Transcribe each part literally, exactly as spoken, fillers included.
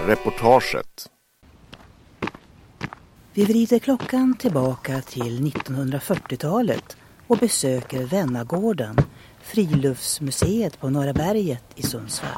Reportaget. Vi vrider klockan tillbaka till nittonhundrafyrtiotalet och besöker Vennagården, friluftsmuseet på Norra berget i Sundsvall.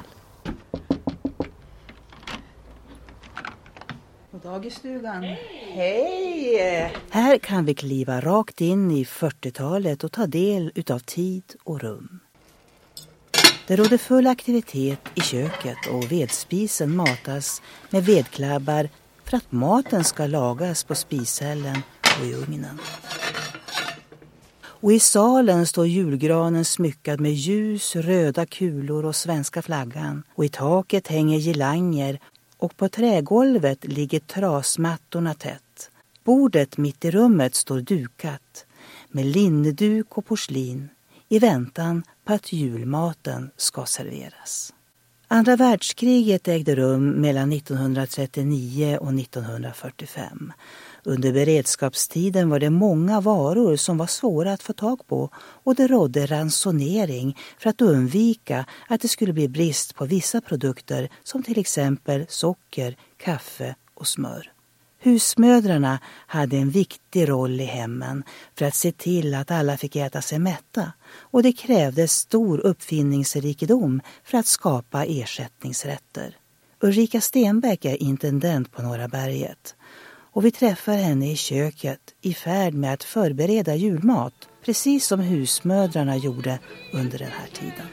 God dag i stugan. Hej! Hej! Här kan vi kliva rakt in i fyrtiotalet och ta del utav tid och rum. Det råder full aktivitet i köket och vedspisen matas med vedklabbar för att maten ska lagas på spishällen och i ugnen. Och i salen står julgranen smyckad med ljus, röda kulor och svenska flaggan. Och i taket hänger girlanger och på trägolvet ligger trasmattorna tätt. Bordet mitt i rummet står dukat med linneduk och porslin i väntan på att julmaten ska serveras. Andra världskriget ägde rum mellan nittonhundratrettionio och nittonhundrafyrtiofem. Under beredskapstiden var det många varor som var svåra att få tag på och det rådde ransonering för att undvika att det skulle bli brist på vissa produkter som till exempel socker, kaffe och smör. Husmödrarna hade en viktig roll i hemmen för att se till att alla fick äta sig mätta och det krävdes stor uppfinningsrikedom för att skapa ersättningsrätter. Ulrika Stenbeck är intendent på Norra berget och vi träffar henne i köket i färd med att förbereda julmat precis som husmödrarna gjorde under den här tiden.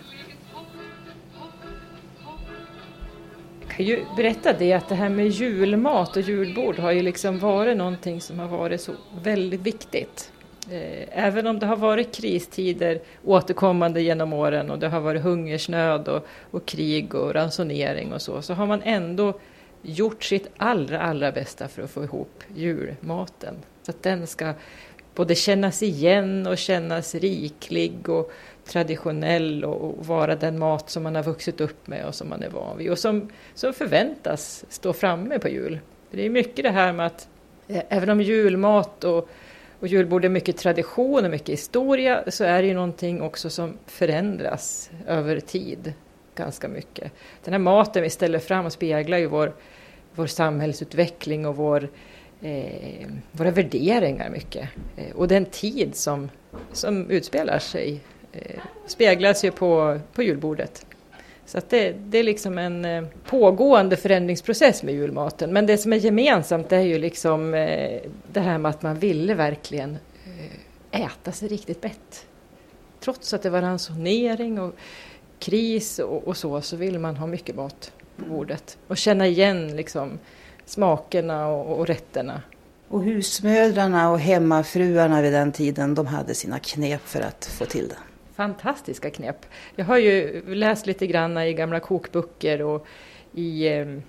Jag kan ju berätta det att det här med julmat och julbord har ju liksom varit någonting som har varit så väldigt viktigt. Även om det har varit kristider återkommande genom åren och det har varit hungersnöd och, och krig och ransonering och så, så har man ändå gjort sitt allra, allra bästa för att få ihop julmaten. Så att den ska både kännas igen och kännas riklig och traditionell och vara den mat som man har vuxit upp med och som man är van vid och som, som förväntas stå framme på jul. Det är mycket det här med att eh, även om julmat och, och julbord är mycket tradition och mycket historia så är det ju någonting också som förändras över tid ganska mycket. Den här maten vi ställer fram och speglar ju vår, vår samhällsutveckling och vår Eh, våra värderingar mycket. Eh, och den tid som, som utspelar sig eh, speglas ju på, på julbordet. Så att det, det är liksom en eh, pågående förändringsprocess med julmaten. Men det som är gemensamt är ju liksom eh, det här med att man ville verkligen eh, äta sig riktigt mätt. Trots att det var ransonering och kris och, och så, så vill man ha mycket mat på bordet. Och känna igen liksom smakerna och, och rätterna. Och husmödrarna och hemmafruarna vid den tiden, de hade sina knep för att få till det. Fantastiska knep. Jag har ju läst lite grann i gamla kokböcker och i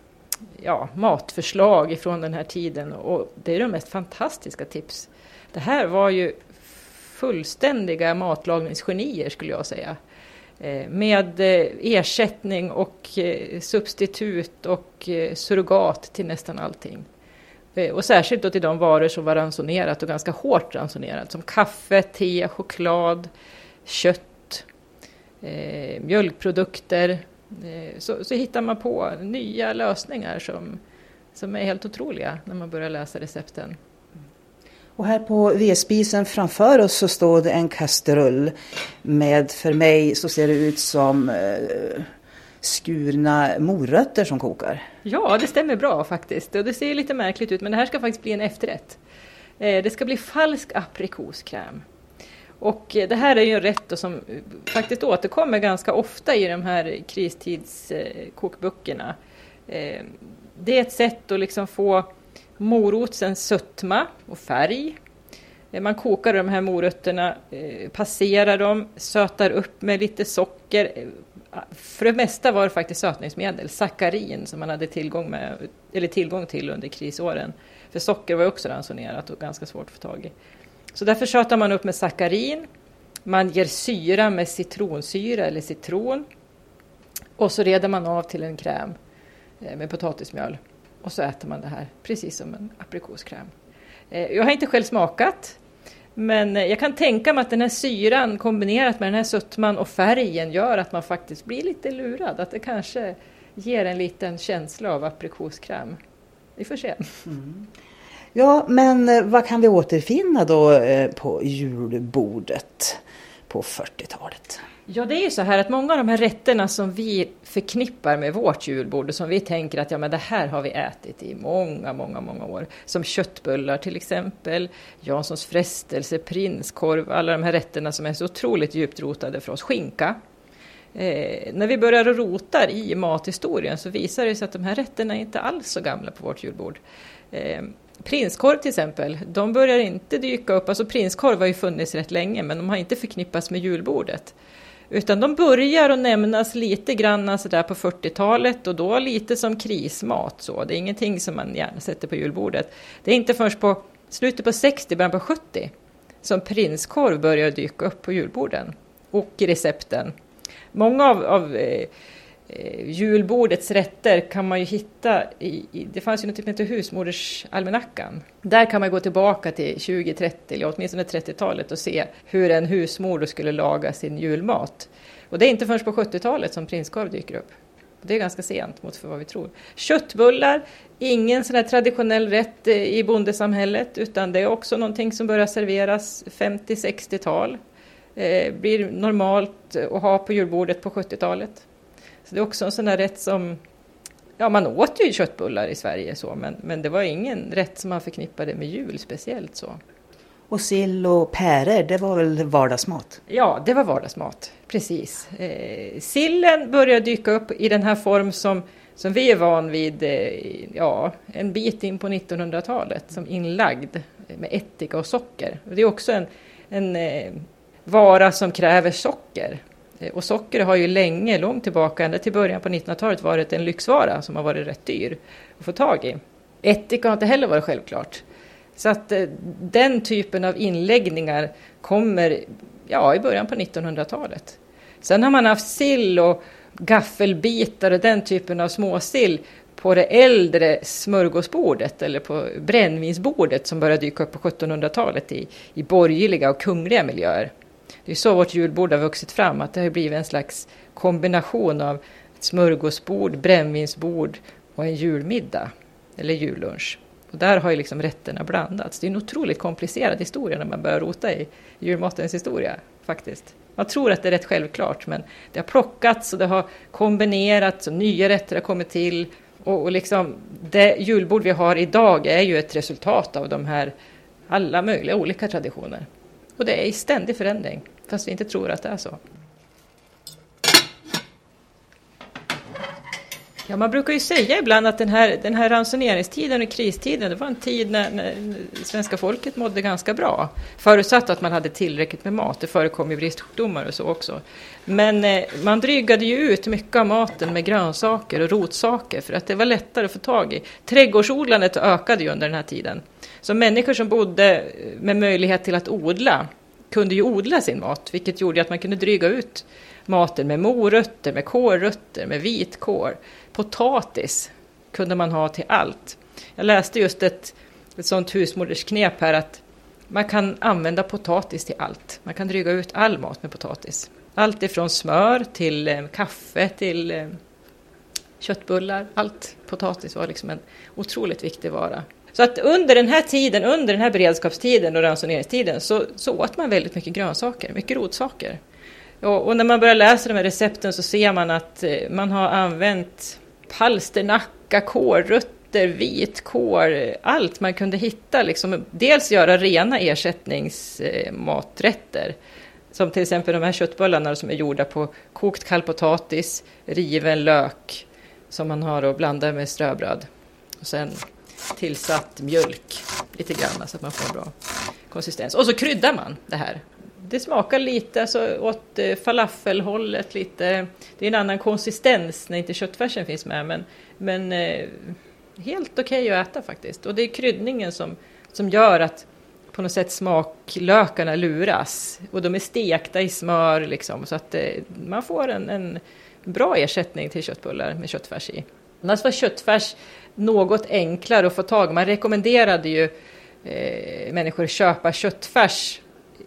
ja, matförslag ifrån den här tiden. Och det är de mest fantastiska tips. Det här var ju fullständiga matlagningsgenier skulle jag säga. Med ersättning och substitut och surrogat till nästan allting. Och särskilt då till de varor som var ransonerat och ganska hårt ransonerat. Som kaffe, te, choklad, kött, eh, mjölkprodukter. Eh, så, så hittar man på nya lösningar som, som är helt otroliga när man börjar läsa recepten. Och här på vedspisen framför oss så står det en kastrull med, för mig så ser det ut som eh, skurna morötter som kokar. Ja, det stämmer bra faktiskt. Och det ser lite märkligt ut men det här ska faktiskt bli en efterrätt. Eh, det ska bli falsk aprikoskräm. Och det här är ju en rätt då som faktiskt återkommer ganska ofta i de här kristidskokböckerna. Eh, det är ett sätt att liksom få morotsens sötma och färg. Man kokar de här morötterna, passerar dem, sötar upp med lite socker. För det mesta var det faktiskt sötningsmedel, sackarin som man hade tillgång, med, eller tillgång till under krisåren. För socker var också ransonerat och ganska svårt att få tag i. Så därför sötar man upp med sackarin. Man ger syra med citronsyra eller citron. Och så reder man av till en kräm med potatismjöl. Och så äter man det här precis som en aprikoskräm. Jag har inte själv smakat. Men jag kan tänka mig att den här syran kombinerat med den här sötman och färgen gör att man faktiskt blir lite lurad. Att det kanske ger en liten känsla av aprikoskräm. Vi får se. Mm. Ja, men vad kan vi återfinna då på julbordet på fyrtiotalet? Ja, det är ju så här att många av de här rätterna som vi förknippar med vårt julbord och som vi tänker att ja, men det här har vi ätit i många, många, många år. Som köttbullar till exempel, Janssons frestelse, prinskorv, alla de här rätterna som är så otroligt djupt rotade för oss. Skinka. Eh, när vi börjar rota i mathistorien så visar det sig att de här rätterna är inte alls så gamla på vårt julbord. Eh, prinskorv till exempel, de börjar inte dyka upp. Alltså prinskorv har ju funnits rätt länge men de har inte förknippats med julbordet. Utan de börjar att nämnas lite grann så där på fyrtiotalet och då lite som krismat. Så. Det är ingenting som man gärna sätter på julbordet. Det är inte först på slutet på sextio, början på sjuttio som prinskorv börjar dyka upp på julborden och i recepten. Många av, av eh, julbordets rätter kan man ju hitta i, i det fanns ju något som heter husmodersalmanackan. Där kan man gå tillbaka till tjugo trettio eller åtminstone trettiotalet och se hur en husmoder skulle laga sin julmat. Och det är inte först på sjuttiotalet som prinskorv dyker upp. Det är ganska sent mot för vad vi tror. Köttbullar, ingen sån här traditionell rätt i bondesamhället utan det är också någonting som börjar serveras femtio-sextiotal. Eh, blir normalt att ha på julbordet på sjuttiotalet. Så det är också en sån här rätt som, ja man åt ju köttbullar i Sverige så, men, men det var ingen rätt som man förknippade med jul speciellt så. Och sill och päror, det var väl vardagsmat? Ja, det var vardagsmat, precis. Eh, sillen börjar dyka upp i den här form som, som vi är van vid, eh, ja, en bit in på nittonhundratalet som inlagd med ättika och socker. Och det är också en, en eh, vara som kräver socker. Och socker har ju länge, långt tillbaka, ända till början på nittonhundratalet varit en lyxvara som har varit rätt dyr att få tag i. Ättika har inte heller varit självklart. Så att eh, den typen av inläggningar kommer ja, i början på nittonhundratalet. Sen har man haft sill och gaffelbitar och den typen av småsill på det äldre smörgåsbordet eller på brännvinsbordet som började dyka upp på sjuttonhundratalet i, i borgerliga och kungliga miljöer. Det är så vårt julbord har vuxit fram, att det har blivit en slags kombination av ett smörgåsbord, brännvinsbord och en julmiddag eller jullunch. Och där har ju liksom rätterna blandats. Det är en otroligt komplicerad historia när man börjar rota i julmatens historia faktiskt. Man tror att det är rätt självklart men det har plockats och det har kombinerats och nya rätter har kommit till. Och, och liksom det julbord vi har idag är ju ett resultat av de här alla möjliga olika traditioner. Och det är i ständig förändring, fast vi inte tror att det är så. Ja, man brukar ju säga ibland att den här, den här ransoneringstiden och kristiden, det var en tid när, när svenska folket mådde ganska bra. Förutsatt att man hade tillräckligt med mat, det förekom ju bristsjukdomar och så också. Men eh, man drygade ju ut mycket av maten med grönsaker och rotsaker för att det var lättare att få tag i. Trädgårdsodlandet ökade ju under den här tiden. Så människor som bodde med möjlighet till att odla kunde ju odla sin mat, vilket gjorde att man kunde dryga ut maten med morötter, med kårrötter, med vitkål. Potatis kunde man ha till allt. Jag läste just ett, ett sånt husmodersknep här att man kan använda potatis till allt. Man kan dryga ut all mat med potatis. Allt ifrån smör till eh, kaffe till eh, köttbullar. Allt potatis var liksom en otroligt viktig vara. Så att under den här tiden, under den här beredskapstiden och ransoneringstiden så, så åt man väldigt mycket grönsaker, mycket rotsaker. Och, och när man börjar läsa de här recepten så ser man att eh, man har använt palsternacka, kårrötter, vitkål, allt man kunde hitta. Liksom, dels göra rena ersättningsmaträtter. Eh, som till exempel de här köttbullarna som är gjorda på kokt kallpotatis, riven lök som man har att blanda med ströbröd. Och sen tillsatt mjölk lite grann så att man får en bra konsistens. Och så kryddar man det här. Det smakar lite alltså, åt falafelhållet lite. Det är en annan konsistens när inte köttfärsen finns med. Men, men eh, helt okej att äta faktiskt. Och det är kryddningen som, som gör att på något sätt smaklökarna luras. Och de är stekta i smör liksom. Så att eh, man får en, en bra ersättning till köttbullar med köttfärs i. Annars var köttfärs något enklare att få tag. Man rekommenderade ju eh, människor köpa köttfärs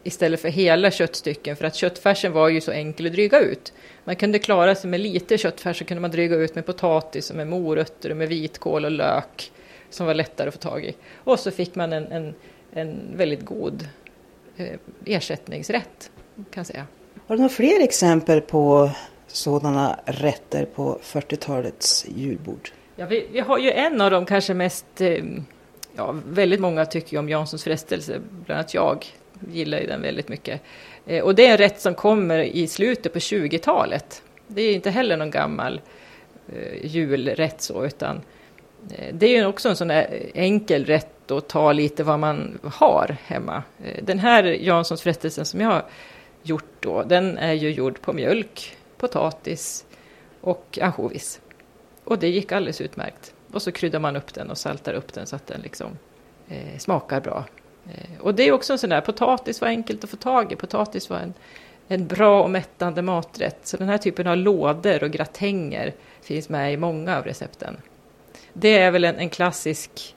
istället för hela köttstycken, för att köttfärsen var ju så enkel att dryga ut. Man kunde klara sig med lite köttfärs, så kunde man dryga ut med potatis och med morötter och med vitkål och lök som var lättare att få tag i. Och så fick man en, en, en väldigt god eh, ersättningsrätt, kan jag säga. Har du några fler exempel på sådana rätter på fyrtiotalets julbord? Ja, vi, vi har ju en av de kanske mest, eh, ja, väldigt många tycker ju om Janssons frestelse, bland annat jag gillar ju den väldigt mycket. Eh, och det är en rätt som kommer i slutet på tjugotalet. Det är inte heller någon gammal eh, julrätt så, utan eh, det är ju också en sån där enkel rätt att ta lite vad man har hemma. Eh, den här Janssons frestelsen som jag har gjort då, den är ju gjord på mjölk, potatis och ansjovis. Och det gick alldeles utmärkt. Och så kryddar man upp den och saltar upp den så att den liksom eh, smakar bra. Eh, och det är också en sån där, potatis var enkelt att få tag i. Potatis var en, en bra och mättande maträtt. Så den här typen av lådor och gratänger finns med i många av recepten. Det är väl en, en klassisk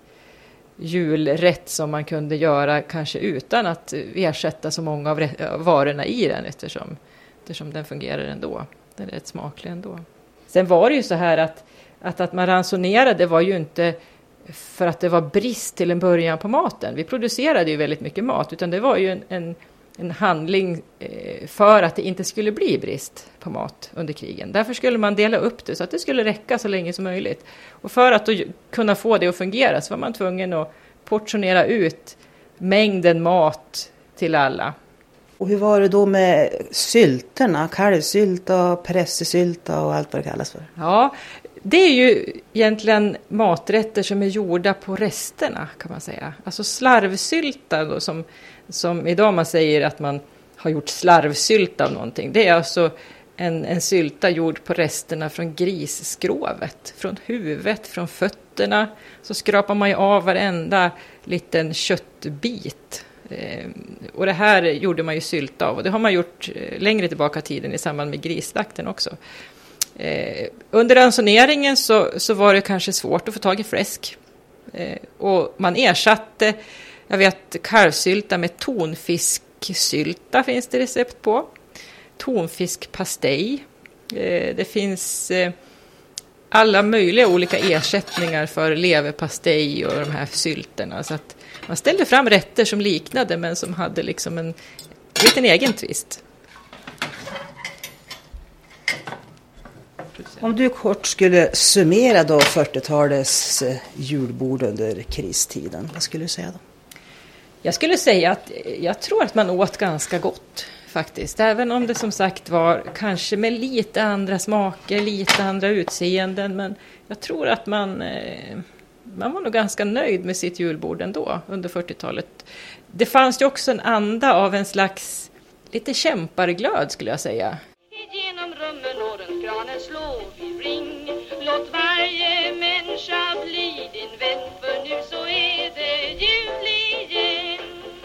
julrätt som man kunde göra kanske utan att ersätta så många av varorna i den, eftersom, eftersom den fungerar ändå. Den är rätt smaklig ändå. Sen var det ju så här att, att att man ransonerade var ju inte för att det var brist till en början på maten. Vi producerade ju väldigt mycket mat, utan det var ju en, en, en handling för att det inte skulle bli brist på mat under krigen. Därför skulle man dela upp det så att det skulle räcka så länge som möjligt. Och för att då kunna få det att fungera så var man tvungen att portionera ut mängden mat till alla. Och hur var det då med sylterna? Kalvsylta, pressesylta och allt vad det kallas för? Ja, det är ju egentligen maträtter som är gjorda på resterna, kan man säga. Alltså slarvsylta då, som, som idag man säger att man har gjort slarvsylta av någonting. Det är alltså en, en sylta gjord på resterna från grisskrovet, från huvudet, från fötterna. Så skrapar man ju av varenda liten köttbit. Eh, och det här gjorde man ju sylta av, och det har man gjort eh, längre tillbaka i tiden i samband med grisslakten också. Eh, under ransoneringen så, så var det kanske svårt att få tag i fläsk. Eh, och man ersatte, jag vet, kalvsylta med tonfisksylta finns det recept på. Tonfiskpastej. Eh, det finns eh, alla möjliga olika ersättningar för leverpastej och de här sylterna. Så att man ställde fram rätter som liknade men som hade liksom en liten egen twist. Om du kort skulle summera då fyrtiotalets julbord under kristiden, vad skulle du säga då? Jag skulle säga att jag tror att man åt ganska gott faktiskt. Även om det som sagt var kanske med lite andra smaker, lite andra utseenden. Men jag tror att man, man var nog ganska nöjd med sitt julbord ändå under fyrtiotalet. Det fanns ju också en anda av en slags lite kämparglöd, skulle jag säga. Genom rummen och runt granen slår vi ring. Låt varje människa bli din vän, för nu så är det jul igen.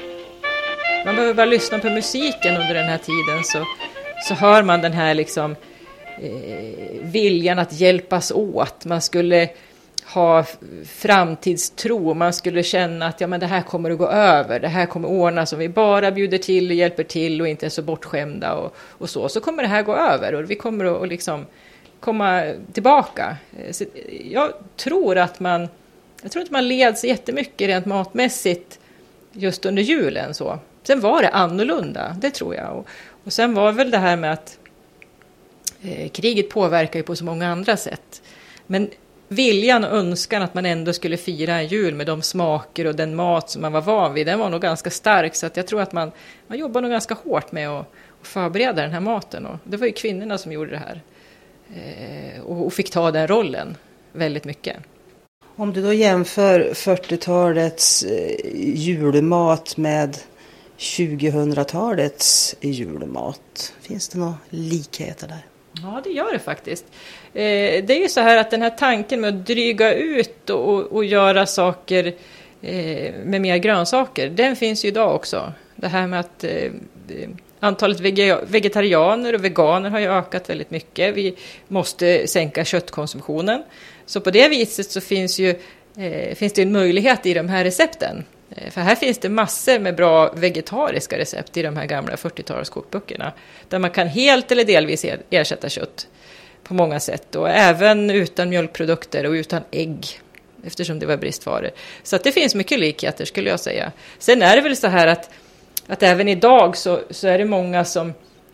Man behöver bara lyssna på musiken under den här tiden, så, så hör man den här liksom, eh, viljan att hjälpas åt. Man skulle ha framtidstro, man skulle känna att ja, men det här kommer att gå över, det här kommer ordna som vi bara bjuder till och hjälper till och inte är så bortskämda och, och så, så kommer det här gå över och vi kommer att och liksom komma tillbaka. Så jag tror att man jag tror att man leds jättemycket rent matmässigt just under julen så. Sen var det annorlunda, det tror jag, och, och sen var väl det här med att eh, kriget påverkar ju på så många andra sätt, men viljan och önskan att man ändå skulle fira en jul med de smaker och den mat som man var van vid, den var nog ganska stark, så att jag tror att man, man jobbar nog ganska hårt med att, att förbereda den här maten, och det var ju kvinnorna som gjorde det här eh, och, och fick ta den rollen väldigt mycket. Om du då jämför fyrtiotalets eh, julmat med tjugohundratalets julmat, finns det några likheter där? Ja, det gör det faktiskt. Eh, det är ju så här att den här tanken med att dryga ut och, och göra saker eh, med mer grönsaker, den finns ju idag också. Det här med att eh, antalet vege- vegetarianer och veganer har ju ökat väldigt mycket. Vi måste sänka köttkonsumtionen. Så på det viset så finns, ju, eh, finns det en möjlighet i de här recepten. För här finns det massor med bra vegetariska recept i de här gamla fyrtiotalskokböckerna. Där man kan helt eller delvis ersätta kött på många sätt. Och även utan mjölkprodukter och utan ägg. Eftersom det var bristvaror. Så att det finns mycket likheter skulle jag säga. Sen är det väl så här att, att även idag så, så är det många som,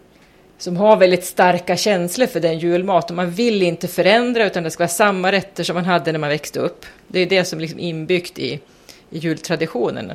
som har väldigt starka känslor för den julmat. Och man vill inte förändra utan det ska vara samma rätter som man hade när man växte upp. Det är det som är liksom inbyggt i, i jultraditionen.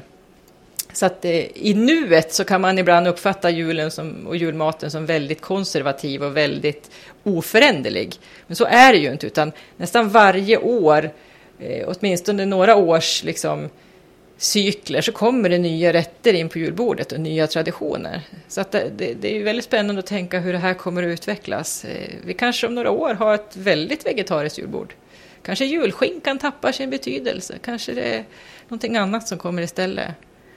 Så att eh, i nuet så kan man ibland uppfatta julen som, och julmaten som väldigt konservativ och väldigt oföränderlig. Men så är det ju inte, utan nästan varje år, eh, åtminstone några års liksom, cykler, så kommer det nya rätter in på julbordet och nya traditioner. Så att det, det, det är ju väldigt spännande att tänka hur det här kommer att utvecklas. Eh, vi kanske om några år har ett väldigt vegetariskt julbord. Kanske julskinkan tappar sin betydelse. Kanske det är någonting annat som kommer istället.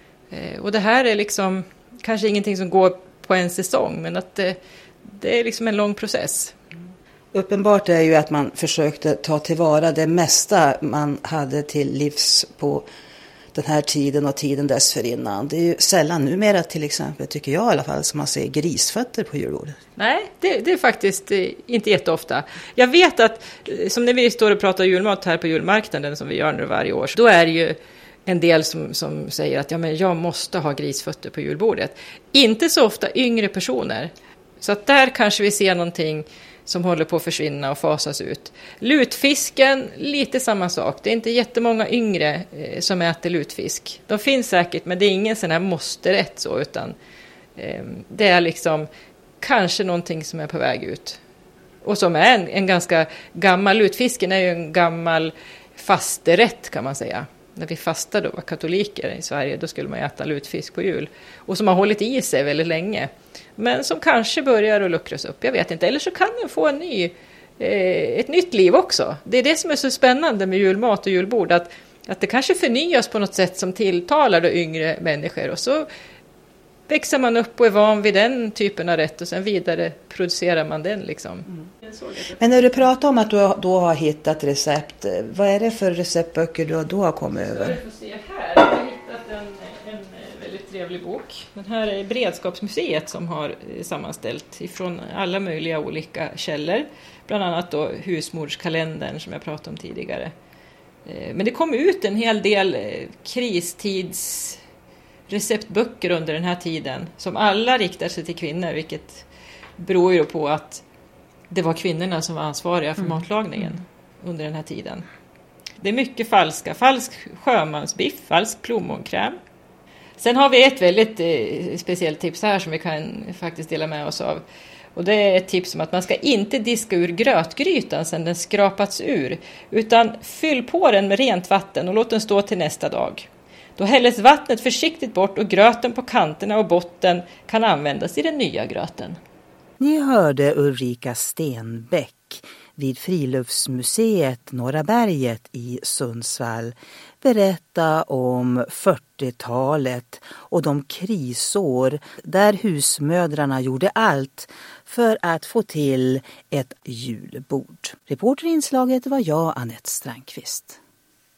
Eh, och det här är liksom kanske ingenting som går på en säsong, men att det, det är liksom en lång process. Uppenbart är ju att man försökte ta tillvara det mesta man hade till livs på den här tiden och tiden dessförinnan. Det är ju sällan numera till exempel, tycker jag i alla fall, som man ser grisfötter på julbordet. Nej, det, det är faktiskt inte jätteofta. Jag vet att, som när vi står och pratar julmat här på julmarknaden som vi gör nu varje år, då är det ju en del som, som säger att ja, men jag måste ha grisfötter på julbordet. Inte så ofta yngre personer. Så att där kanske vi ser någonting som håller på att försvinna och fasas ut. Lutfisken, lite samma sak. Det är inte jättemånga yngre eh, som äter lutfisk. De finns säkert, men det är ingen sån här måste-rätt så, utan eh, det är liksom kanske någonting som är på väg ut. Och som är en, en ganska gammal, lutfisken är ju en gammal fasterätt kan man säga. När vi fastade och var katoliker i Sverige, då skulle man äta lutfisk på jul. Och som har hållit i sig väldigt länge. Men som kanske börjar att luckras upp, jag vet inte. Eller så kan den få en ny, eh, ett nytt liv också. Det är det som är så spännande med julmat och julbord. Att, att det kanske förnyas på något sätt som tilltalar de yngre människor. Och så växer man upp och är van vid den typen av rätt. Och sen vidare producerar man den liksom. Mm. Men när du pratar om att du då har hittat recept, vad är det för receptböcker du då har kommit över? Du får se här, jag har hittat en, en väldigt trevlig bok. Den här är Beredskapsmuseet som har sammanställt ifrån alla möjliga olika källor. Bland annat då husmorskalendern som jag pratade om tidigare. Men det kom ut en hel del kristids receptböcker under den här tiden som alla riktar sig till kvinnor, vilket beror ju på att det var kvinnorna som var ansvariga för mm. matlagningen mm. under den här tiden. Det är mycket falska. Falsk sjömansbiff, falsk plommonkräm. Sen har vi ett väldigt eh, speciellt tips här som vi kan faktiskt dela med oss av. Och det är ett tips om att man ska inte diska ur grötgrytan sedan den skrapats ur. Utan fyll på den med rent vatten och låt den stå till nästa dag. Då hälles vattnet försiktigt bort och gröten på kanterna och botten kan användas i den nya gröten. Ni hörde Ulrika Stenbäck vid Friluftsmuseet Norra berget i Sundsvall berätta om fyrtiotalet och de krisår där husmödrarna gjorde allt för att få till ett julbord. Reporterinslaget var jag, Anette Strandqvist.